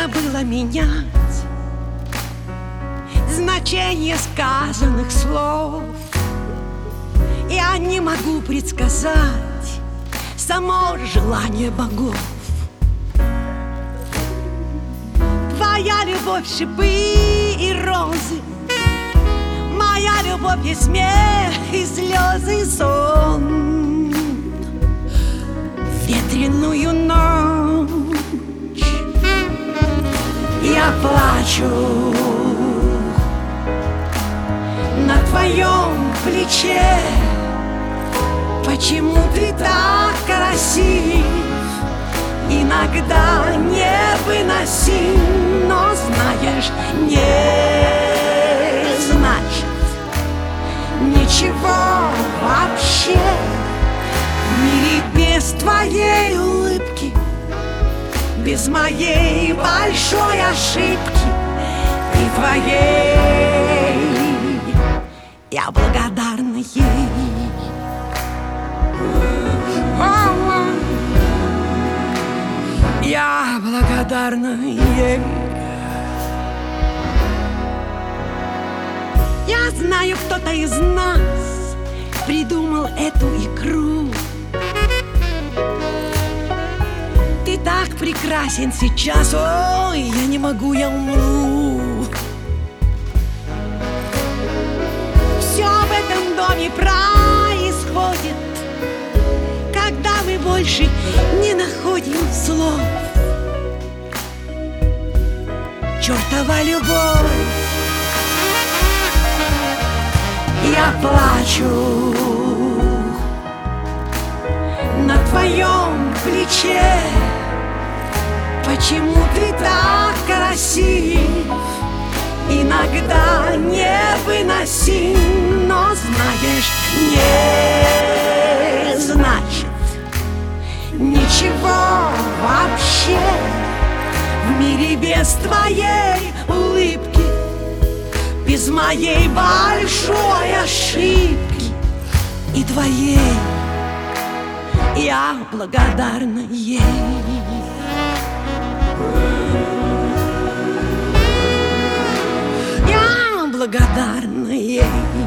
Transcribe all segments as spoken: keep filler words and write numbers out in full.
нужно было менять значение сказанных слов. Я не могу предсказать само желание богов. Твоя любовь — шипы и розы, моя любовь — и смех, и слезы, и сон. Ветреную ночь я плачу на твоем плече. Почему ты так красив, иногда невыносим, но знаешь, не значит ничего вообще в мире без твоей улыбки, без моей большой ошибки и твоей. Я благодарна ей. Я благодарна ей. Я знаю, кто-то из нас придумал эту игру. Ты так прекрасен сейчас, ой, я не могу, я умру. Все в этом доме происходит, когда мы больше не находим слов. Чёртова любовь. Я плачу на твоем плече. Почему ты так красив, иногда невыносим, но знаешь, не значит ничего вообще в мире без твоей улыбки, без моей большой ошибки и твоей. Я благодарна ей. Я благодарна ей.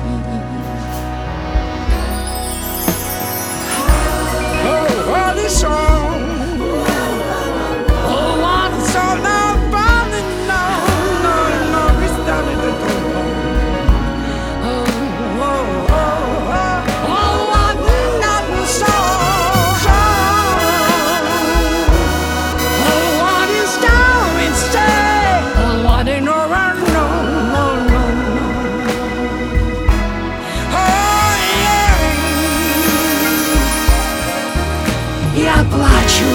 Я плачу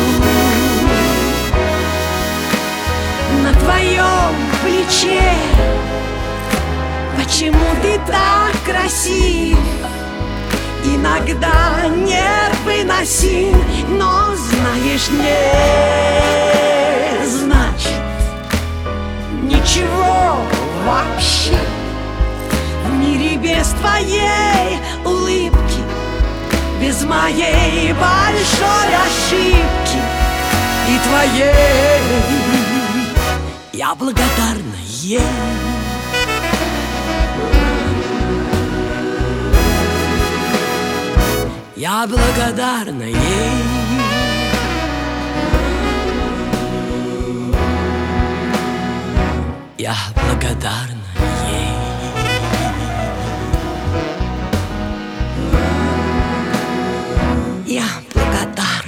на твоем плече. Почему ты так красив, иногда невыносим, но знаешь, не значит ничего вообще в мире без твоей улыбки, без моей большой ошибки и твоей. Я благодарна ей. Я благодарна ей. Я благодарна ей. Я благодарна.